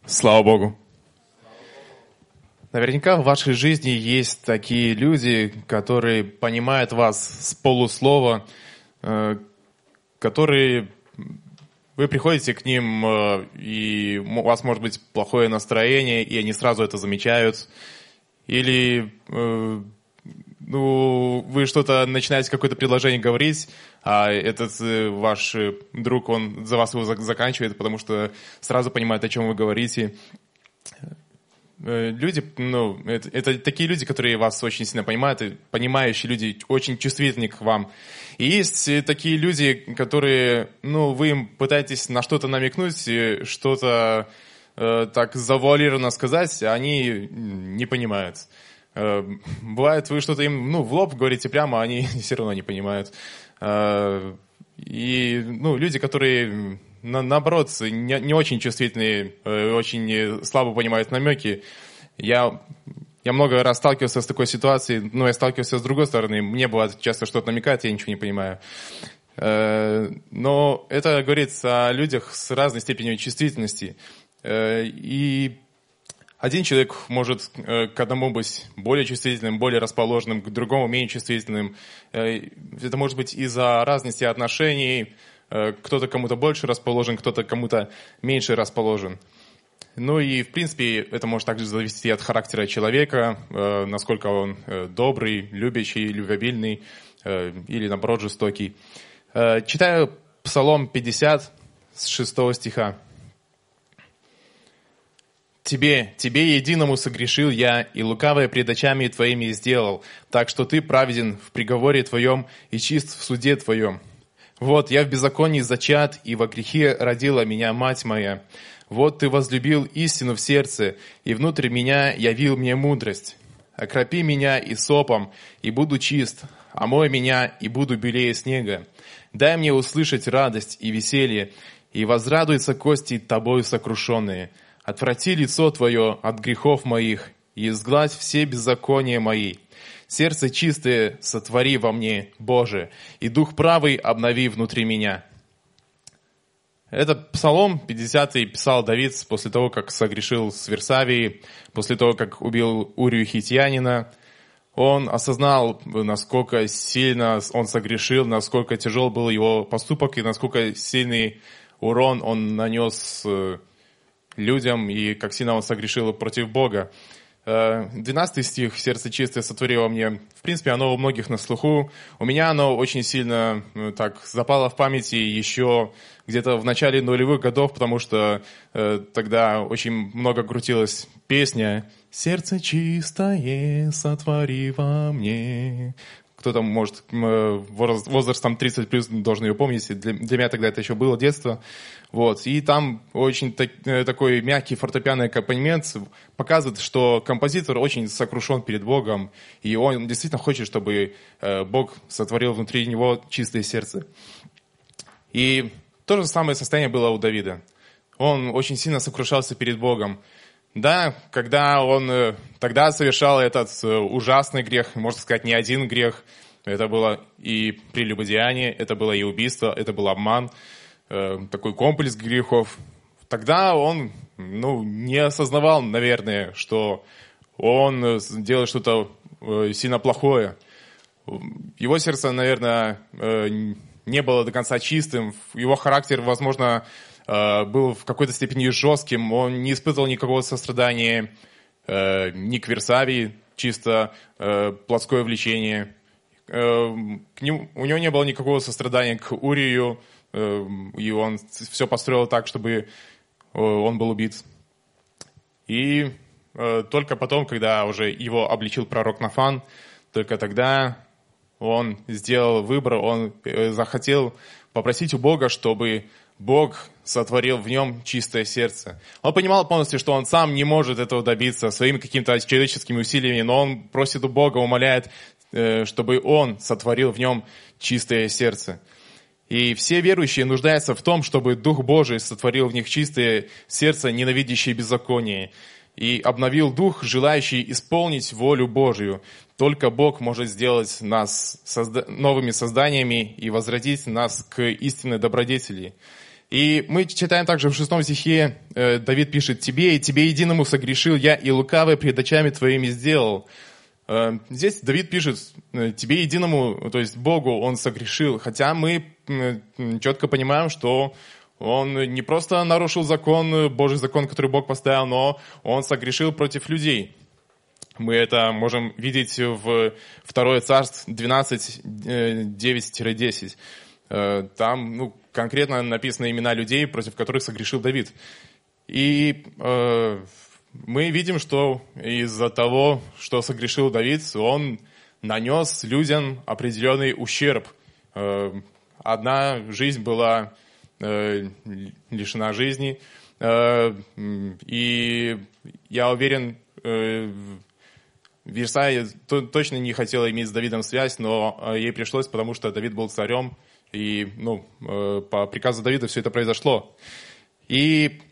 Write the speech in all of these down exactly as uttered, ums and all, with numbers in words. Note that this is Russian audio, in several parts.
Слава Богу. Наверняка в вашей жизни есть такие люди, которые понимают вас с полуслова, э, которые вы приходите к ним, э, и у вас может быть плохое настроение, и они сразу это замечают. Или э, ну, вы что-то начинаете, какое-то предложение говорить, а этот э, ваш друг, он за вас его заканчивает, потому что сразу понимает, о чем вы говорите. Люди, ну, это, это такие люди, которые вас очень сильно понимают, и понимающие люди, очень чувствительны к вам. И есть такие люди, которые, ну, вы им пытаетесь на что-то намекнуть, что-то э, так завуалированно сказать, а они не понимают. Э, бывает, вы что-то им, ну, в лоб говорите прямо, а они все равно не понимают. Э, и, ну, люди, которые... На, наоборот, не, не очень чувствительные, э, очень слабо понимают намеки. Я, я много раз сталкивался с такой ситуацией, но я сталкивался с другой стороны. Мне бывает часто что-то намекает, я ничего не понимаю. Э, но это говорит о людях с разной степенью чувствительности. Э, и один человек может э, к одному быть более чувствительным, более расположенным, к другому менее чувствительным. Э, это может быть из-за разности отношений. Кто-то кому-то больше расположен, кто-то кому-то меньше расположен. Ну и, в принципе, это может также зависеть от характера человека, насколько он добрый, любящий, любвеобильный или, наоборот, жестокий. Читаю Псалом пятьдесят с шестого стиха. «Тебе, тебе единому согрешил я, и лукавое пред очами твоими сделал, так что ты праведен в приговоре твоем и чист в суде твоем. Вот, я в беззаконии зачат, и во грехе родила меня мать моя. Вот ты возлюбил истину в сердце, и внутрь меня явил мне мудрость. Окропи меня исопом, и буду чист, омой меня, и буду белее снега. Дай мне услышать радость и веселье, и возрадуются кости тобою сокрушенные. Отврати лицо твое от грехов моих, и изгладь все беззакония мои. Сердце чистое сотвори во мне, Боже, и дух правый обнови внутри меня». Это Псалом пятидесятый писал Давид после того, как согрешил с Версавией, после того, как убил Урию Хитьянина. Он осознал, насколько сильно он согрешил, насколько тяжел был его поступок и насколько сильный урон он нанес людям и как сильно он согрешил против Бога. двенадцатый стих «Сердце чистое сотворило мне». В принципе, оно у многих на слуху. У меня оно очень сильно так запало в памяти еще где-то в начале нулевых годов, потому что э, тогда очень много крутилась песня «Сердце чистое сотвори во мне». Кто-то, может, возрастом тридцать плюс должен ее помнить. Для, для меня тогда это еще было детство. Вот. И там очень так, такой мягкий фортепианный аккомпанемент показывает, что композитор очень сокрушен перед Богом. И он действительно хочет, чтобы Бог сотворил внутри него чистое сердце. И то же самое состояние было у Давида. Он очень сильно сокрушался перед Богом. Да, когда он тогда совершал этот ужасный грех, можно сказать, не один грех, это было и прелюбодеяние, это было и убийство, это был обман, такой комплекс грехов. Тогда он, ну, не осознавал, наверное, что он делает что-то сильно плохое. Его сердце, наверное, не было до конца чистым, его характер, возможно, был в какой-то степени жестким, он не испытывал никакого сострадания э, ни к Версавии, чисто э, плотское влечение. Э, к нему, у него не было никакого сострадания к Урию, э, и он все построил так, чтобы э, он был убит. И э, только потом, когда уже его обличил пророк Нафан, только тогда он сделал выбор, он э, захотел попросить у Бога, чтобы Бог сотворил в нем чистое сердце. Он понимал полностью, что он сам не может этого добиться своими какими-то человеческими усилиями, но он просит у Бога, умоляет, чтобы он сотворил в нем чистое сердце. И все верующие нуждаются в том, чтобы Дух Божий сотворил в них чистое сердце, ненавидящее беззаконие, и обновил дух, желающий исполнить волю Божию. Только Бог может сделать нас созда- новыми созданиями и возродить нас к истинной добродетели. И мы читаем также в шестом стихе, э, Давид пишет: «Тебе и тебе единому согрешил я, и лукавое пред очами твоими сделал». Э, здесь Давид пишет: «Тебе единому», то есть Богу, он согрешил. Хотя мы э, четко понимаем, что он не просто нарушил закон, Божий закон, который Бог поставил, но он согрешил против людей. Мы это можем видеть в второе Царств двенадцать, девять-десять. Там ну, конкретно написаны имена людей, против которых согрешил Давид. И э, мы видим, что из-за того, что согрешил Давид, он нанес людям определенный ущерб. Э, одна жизнь была э, лишена жизни. Э, и я уверен, э, Версай точно не хотела иметь с Давидом связь, но ей пришлось, потому что Давид был царем. И ну, по приказу Давида все это произошло. И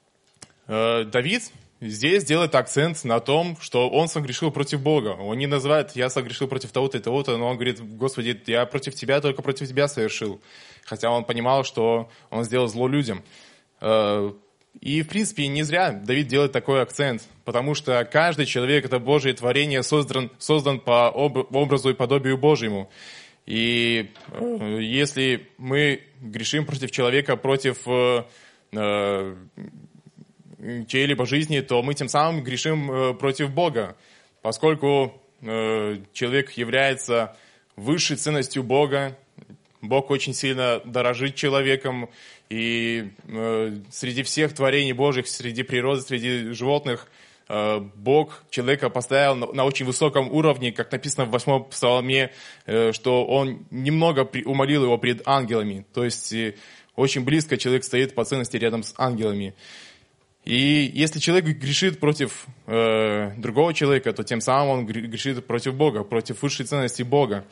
э, Давид здесь делает акцент на том, что он согрешил против Бога. Он не называет: «я согрешил против того-то и того-то», но он говорит: «Господи, я против Тебя, только против Тебя совершил». Хотя он понимал, что он сделал зло людям. Э, и, в принципе, не зря Давид делает такой акцент, потому что каждый человек — это Божие творение, создан, создан по образу и подобию Божьему. И э, если мы грешим против человека, против э, э, чьей-либо жизни, то мы тем самым грешим э, против Бога, поскольку э, человек является высшей ценностью Бога. Бог очень сильно дорожит человеком, и э, среди всех творений Божьих, среди природы, среди животных, Бог человека поставил на очень высоком уровне, как написано в восьмом псалме, что он немного умолил его пред ангелами. То есть очень близко человек стоит по ценности рядом с ангелами. И если человек грешит против э, другого человека, то тем самым он грешит против Бога, против высшей ценности Бога.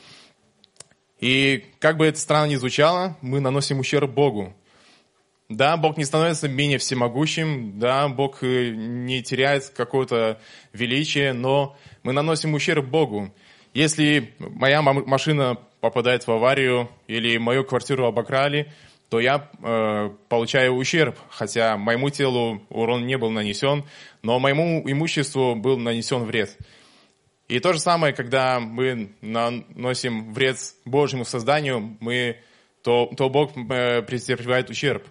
И как бы это странно ни звучало, мы наносим ущерб Богу. Да, Бог не становится менее всемогущим, да, Бог не теряет какое-то величие, но мы наносим ущерб Богу. Если моя машина попадает в аварию или мою квартиру обокрали, то я э, получаю ущерб, хотя моему телу урон не был нанесен, но моему имуществу был нанесен вред. И то же самое, когда мы наносим вред Божьему созданию, мы, то, то Бог э, претерпевает ущерб.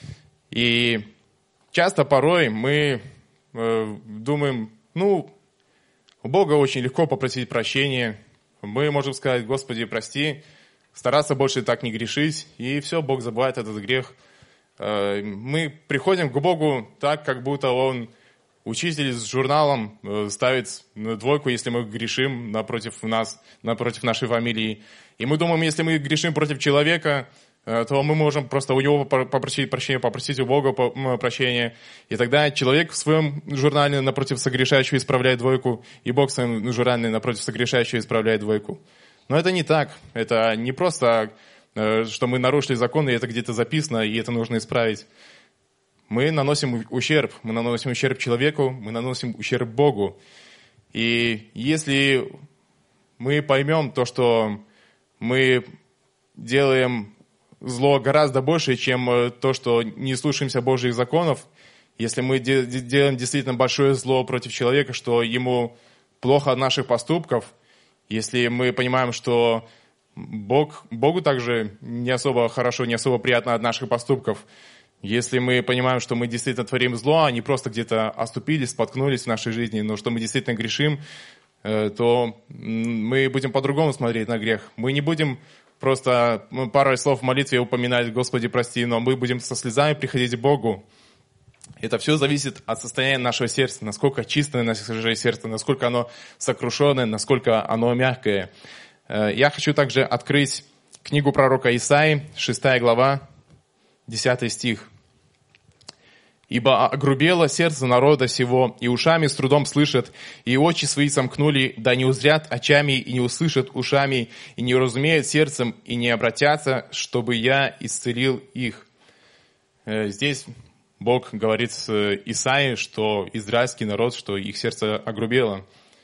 И часто порой мы э, думаем, ну, у Бога очень легко попросить прощения. Мы можем сказать: «Господи, прости», стараться больше так не грешить, и все, Бог забывает этот грех. Э, мы приходим к Богу так, как будто Он учитель с журналом э, ставит двойку, если мы грешим напротив нас, напротив нашей фамилии. И мы думаем, если мы грешим против человека, то мы можем просто у него попросить прощения, попросить у Бога прощения. И тогда человек в своем журнале напротив согрешающего исправляет двойку, и Бог в своем журнале напротив согрешающего исправляет двойку. Но это не так. Это не просто, что мы нарушили закон, и это где-то записано, и это нужно исправить. Мы наносим ущерб. Мы наносим ущерб человеку, мы наносим ущерб Богу. И если мы поймем то, что мы делаем зло гораздо больше, чем то, что не слушаемся Божьих законов. Если мы де- делаем действительно большое зло против человека, что ему плохо от наших поступков, если мы понимаем, что Бог, Богу также не особо хорошо, не особо приятно от наших поступков, если мы понимаем, что мы действительно творим зло, а не просто где-то оступились, споткнулись в нашей жизни, но что мы действительно грешим, то мы будем по-другому смотреть на грех. Мы не будем просто пару слов в молитве упоминать: «Господи, прости», но мы будем со слезами приходить к Богу. Это все зависит от состояния нашего сердца, насколько чистое наше сердце, насколько оно сокрушенное, насколько оно мягкое. Я хочу также открыть книгу пророка Исаии, шестая глава, десятый стих. «Ибо огрубело сердце народа сего, и ушами с трудом слышат, и очи свои сомкнули, да не узрят очами, и не услышат ушами, и не разумеют сердцем, и не обратятся, чтобы я исцелил их». Здесь Бог говорит с Исаией, что израильский народ, что их сердце огрубело.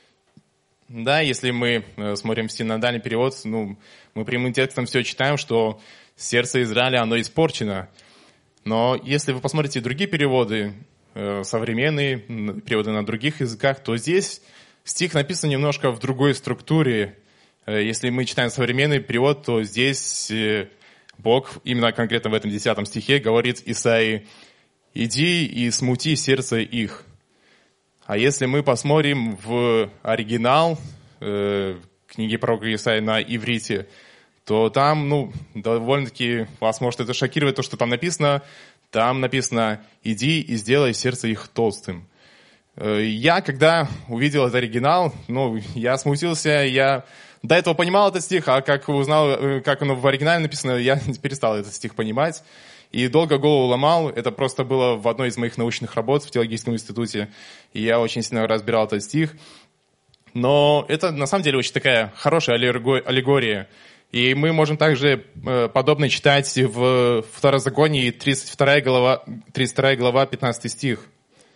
Да, если мы смотрим в синодальный перевод, ну, мы прямым текстом все читаем, что сердце Израиля, оно испорчено. Но если вы посмотрите другие переводы, современные переводы на других языках, то здесь стих написан немножко в другой структуре. Если мы читаем современный перевод, то здесь Бог, именно конкретно в этом десятом стихе, говорит Исаии: «Иди и смути сердце их». А если мы посмотрим в оригинал э, книги пророка Исаии на иврите, то там, ну, довольно-таки вас может это шокировать, то, что там написано. Там написано: «Иди и сделай сердце их толстым». Я, когда увидел этот оригинал, ну, я смутился, я до этого понимал этот стих, а как узнал, как он в оригинале написано, я перестал этот стих понимать. И долго голову ломал. Это просто было в одной из моих научных работ в теологическом институте. И я очень сильно разбирал этот стих. Но это, на самом деле, очень такая хорошая аллегория. И мы можем также подобно читать в Второзаконии, тридцать вторая глава, тридцать вторая глава, пятнадцатый стих.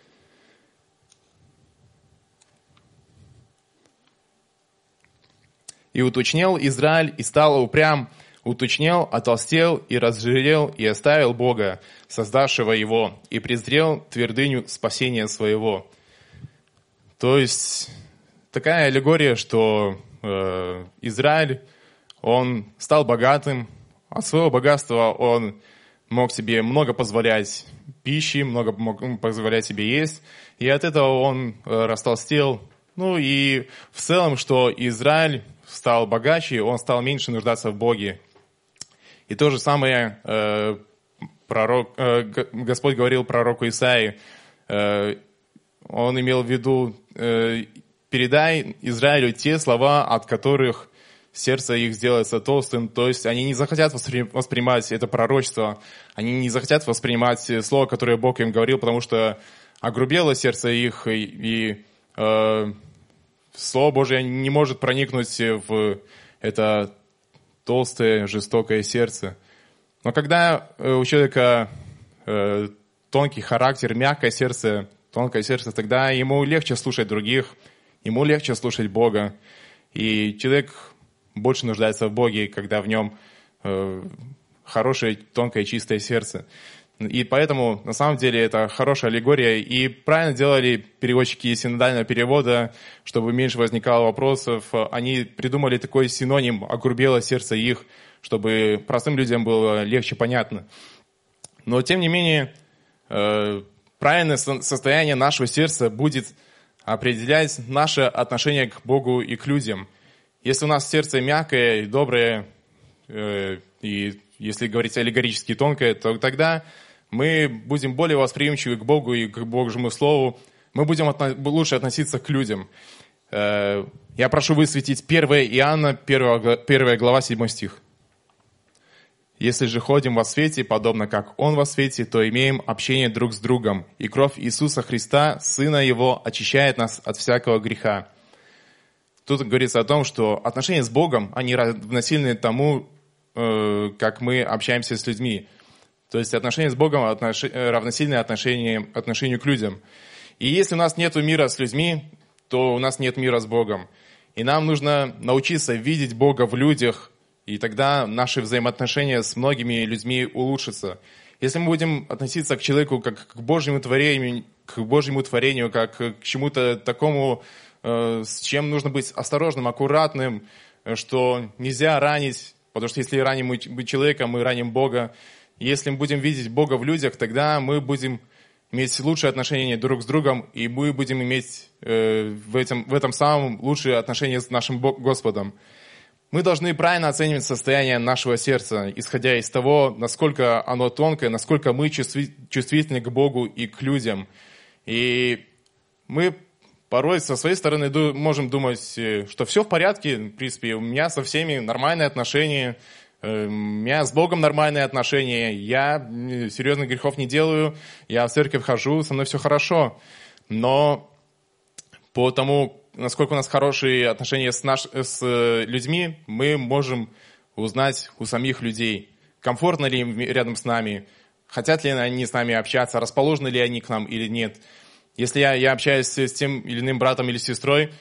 «И уточнел Израиль, и стал упрям, уточнел, отолстел, и разжирел, и оставил Бога, создавшего его, и презрел твердыню спасения своего». То есть такая аллегория, что э, Израиль, он стал богатым, от своего богатства он мог себе много позволять пищи, много мог позволять себе есть, и от этого он э, растолстел. Ну и в целом, что Израиль стал богаче, он стал меньше нуждаться в Боге. И то же самое э, пророк, э, Господь говорил пророку Исаии. Э, он имел в виду: э, «Передай Израилю те слова, от которых сердце их сделается толстым». То есть они не захотят воспринимать это пророчество, они не захотят воспринимать слово, которое Бог им говорил, потому что огрубело сердце их, и, и э, Слово Божие не может проникнуть в это толстое, жестокое сердце. Но когда у человека э, тонкий характер, мягкое сердце, тонкое сердце, тогда ему легче слушать других, ему легче слушать Бога. И человек больше нуждается в Боге, когда в нем э, хорошее, тонкое, чистое сердце. И поэтому, на самом деле, это хорошая аллегория. И правильно делали переводчики синодального перевода, чтобы меньше возникало вопросов. Они придумали такой синоним «огрубело сердце их», чтобы простым людям было легче понятно. Но, тем не менее, правильное состояние нашего сердца будет определять наше отношение к Богу и к людям. Если у нас сердце мягкое и доброе, и если говорить аллегорически тонкое, то тогда мы будем более восприимчивы к Богу и к Божьему Слову. Мы будем отно- лучше относиться к людям. Э, я прошу высветить первое Иоанна, первая глава, седьмой стих. «Если же ходим во свете, подобно как Он во свете, то имеем общение друг с другом, и кровь Иисуса Христа, Сына Его, очищает нас от всякого греха». Тут говорится о том, что отношения с Богом, они равносильны тому, э, как мы общаемся с людьми. То есть отношения с Богом отнош... равносильны отношению... отношению к людям. И если у нас нет мира с людьми, то у нас нет мира с Богом. И нам нужно научиться видеть Бога в людях, и тогда наши взаимоотношения с многими людьми улучшатся. Если мы будем относиться к человеку как к Божьему творению, к Божьему творению, как к чему-то такому, с чем нужно быть осторожным, аккуратным, что нельзя ранить, потому что если раним мы человека, мы раним Бога. Если мы будем видеть Бога в людях, тогда мы будем иметь лучшие отношения друг с другом, и мы будем иметь э, в, этом, в этом самом лучшие отношения с нашим Господом. Мы должны правильно оценивать состояние нашего сердца, исходя из того, насколько оно тонкое, насколько мы чувстви, чувствительны к Богу и к людям. И мы порой со своей стороны можем думать, что все в порядке, в принципе, у меня со всеми нормальные отношения, у меня с Богом нормальные отношения, я серьезных грехов не делаю, я в церковь хожу, со мной все хорошо. Но по тому, насколько у нас хорошие отношения с, наш, с людьми, мы можем узнать у самих людей, комфортно ли им рядом с нами, хотят ли они с нами общаться, расположены ли они к нам или нет. Если я, я общаюсь с тем или иным братом или сестрой,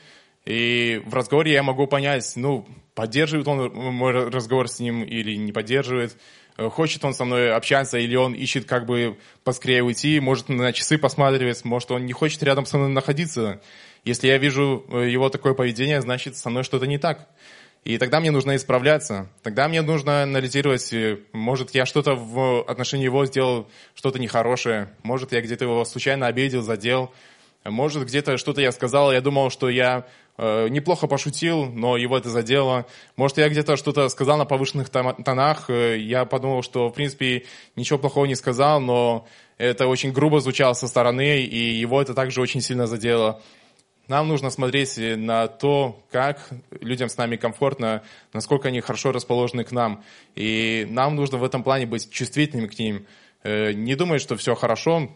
И в разговоре я могу понять, ну, поддерживает он мой разговор с ним или не поддерживает. Хочет он со мной общаться, или он ищет как бы поскорее уйти, может на часы посматривать, может он не хочет рядом со мной находиться. Если я вижу его такое поведение, значит со мной что-то не так. И тогда мне нужно исправляться. Тогда мне нужно анализировать, может я что-то в отношении его сделал, что-то нехорошее, может я где-то его случайно обидел, задел, может где-то что-то я сказал, я думал, что я э, неплохо пошутил, но его это задело. Может я где-то что-то сказал на повышенных тонах, э, я подумал, что в принципе ничего плохого не сказал, но это очень грубо звучало со стороны, и его это также очень сильно задело. Нам нужно смотреть на то, как людям с нами комфортно, насколько они хорошо расположены к нам. И нам нужно в этом плане быть чувствительными к ним. Не думать, что все хорошо,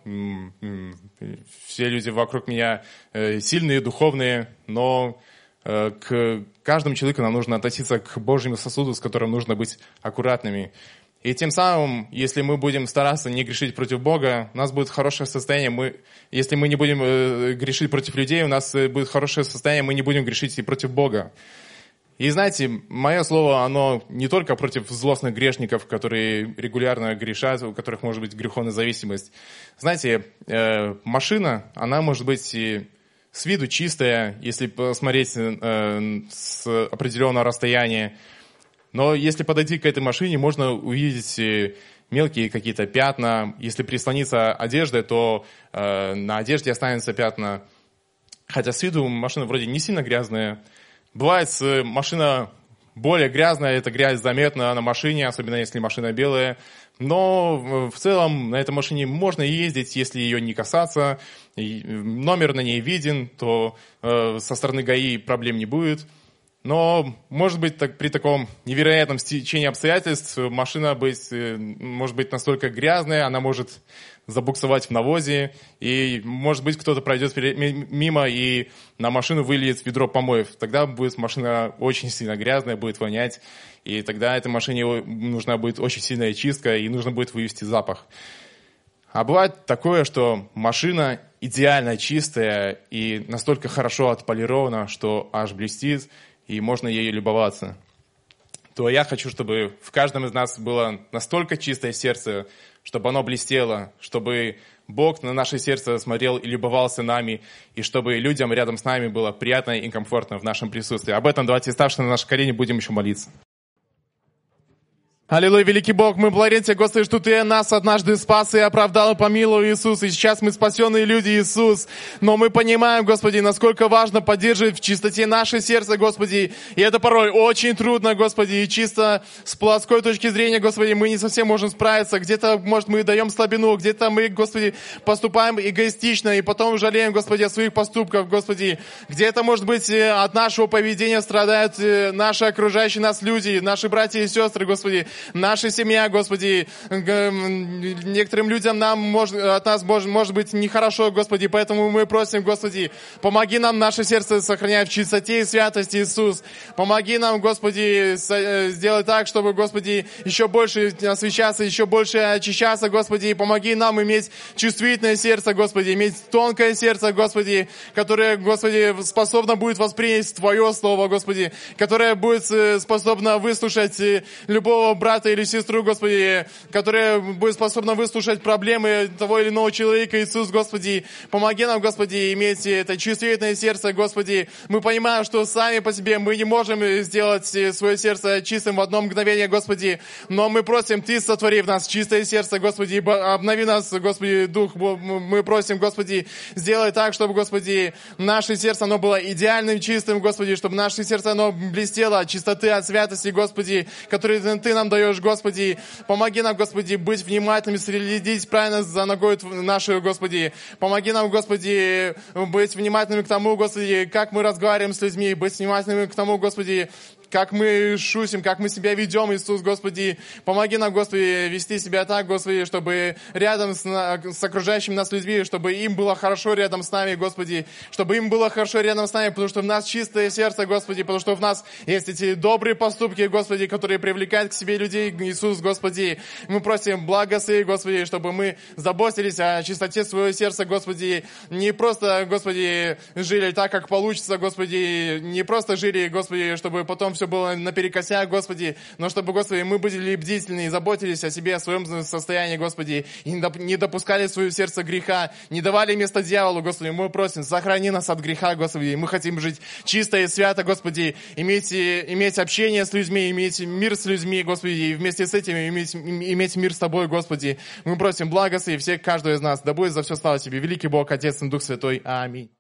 все люди вокруг меня сильные, духовные, но к каждому человеку нам нужно относиться к Божьему сосуду, с которым нужно быть аккуратными. И тем самым, если мы будем стараться не грешить против Бога, у нас будет хорошее состояние. Мы, если мы не будем э, грешить против людей, у нас будет хорошее состояние, мы не будем грешить и против Бога. И знаете, мое слово, оно не только против злостных грешников, которые регулярно грешат, у которых может быть греховная зависимость. Знаете, э, машина, она может быть и с виду чистая, если посмотреть э, с определенного расстояния. Но если подойти к этой машине, можно увидеть мелкие какие-то пятна. Если прислониться одеждой, то э, на одежде останутся пятна. Хотя с виду машина вроде не сильно грязная. Бывает, машина более грязная, эта грязь заметна на машине, особенно если машина белая. Но в целом на этой машине можно ездить, если ее не касаться. И номер на ней виден, то э, со стороны ГАИ проблем не будет. Но, может быть, так, при таком невероятном стечении обстоятельств машина быть, может быть настолько грязная, она может забуксовать в навозе, и, может быть, кто-то пройдет мимо и на машину выльет ведро помоев. Тогда будет машина очень сильно грязная, будет вонять, и тогда этой машине нужна будет очень сильная чистка, и нужно будет вывести запах. А бывает такое, что машина идеально чистая и настолько хорошо отполирована, что аж блестит, и можно ею любоваться, то я хочу, чтобы в каждом из нас было настолько чистое сердце, чтобы оно блестело, чтобы Бог на наше сердце смотрел и любовался нами, и чтобы людям рядом с нами было приятно и комфортно в нашем присутствии. Об этом давайте, ставши на наши колени, будем еще молиться. Аллилуйя, великий Бог, мы благодарим Тебя, Господи, что Ты нас однажды спас и оправдал, и помиловал, Иисус, и сейчас мы спасенные люди, Иисус. Но мы понимаем, Господи, насколько важно поддерживать в чистоте наше сердце, Господи, и это порой очень трудно, Господи, и чисто с плоской точки зрения, Господи, мы не совсем можем справиться. Где-то, может, мы даем слабину, где-то мы, Господи, поступаем эгоистично, и потом жалеем, Господи, о своих поступках, Господи. Где-то, может быть, от нашего поведения страдают наши окружающие нас люди, наши братья и сестры, Господи. Наша семья, Господи, некоторым людям нам может, от нас может, может быть нехорошо, Господи, поэтому мы просим, Господи, помоги нам наше сердце сохранять в чистоте и святости, Иисус. Помоги нам, Господи, сделать так, чтобы, Господи, еще больше освещаться, еще больше очищаться, Господи, и помоги нам иметь чувствительное сердце, Господи, иметь тонкое сердце, Господи, которое, Господи, способно будет воспринять Твое Слово, Господи, которое будет способно выслушать любого брата или сестру, Господи, которая будет способна выслушать проблемы того или иного человека, Иисус, Господи. Помоги нам, Господи, иметь это чувствительное сердце, Господи. Мы понимаем, что сами по себе мы не можем сделать свое сердце чистым в одно мгновение, Господи, но мы просим, Ты сотвори в нас чистое сердце, Господи, обнови нас, Господи, Дух. Мы просим, Господи, сделай так, чтобы, Господи, наше сердце, оно было идеальным, чистым, Господи, чтобы наше сердце, оно блестело от чистоты, от святости, Господи, которые Ты нам даешь, Господи. Помоги нам, Господи, быть внимательными, следить правильно за ногой нашей, Господи. Помоги нам, Господи, быть внимательными к тому, Господи, как мы разговариваем с людьми, быть внимательными к тому, Господи, как мы шутим, как мы себя ведем, Иисус, Господи. Помоги нам, Господи, вести себя так, Господи, чтобы рядом с, с окружающими нас людьми, чтобы им было хорошо рядом с нами, Господи, чтобы им было хорошо рядом с нами, потому что в нас чистое сердце, Господи, потому что в нас есть эти добрые поступки, Господи, которые привлекают к себе людей, Иисус, Господи. Мы просим благослови, Господи, чтобы мы заботились о чистоте своего сердца, Господи, не просто, Господи, жили так, как получится, Господи, не просто жили, Господи, чтобы потом все было наперекосяк, Господи, но чтобы, Господи, мы были бдительны и заботились о себе, о своем состоянии, Господи, и не допускали в свое сердце греха, не давали место дьяволу, Господи. Мы просим, сохрани нас от греха, Господи. Мы хотим жить чисто и свято, Господи, иметь, иметь общение с людьми, иметь мир с людьми, Господи, и вместе с этим иметь, иметь мир с Тобой, Господи. Мы просим благослови всех, каждого из нас. Да будет за все слава Тебе, великий Бог, Отец и Дух Святой. Аминь.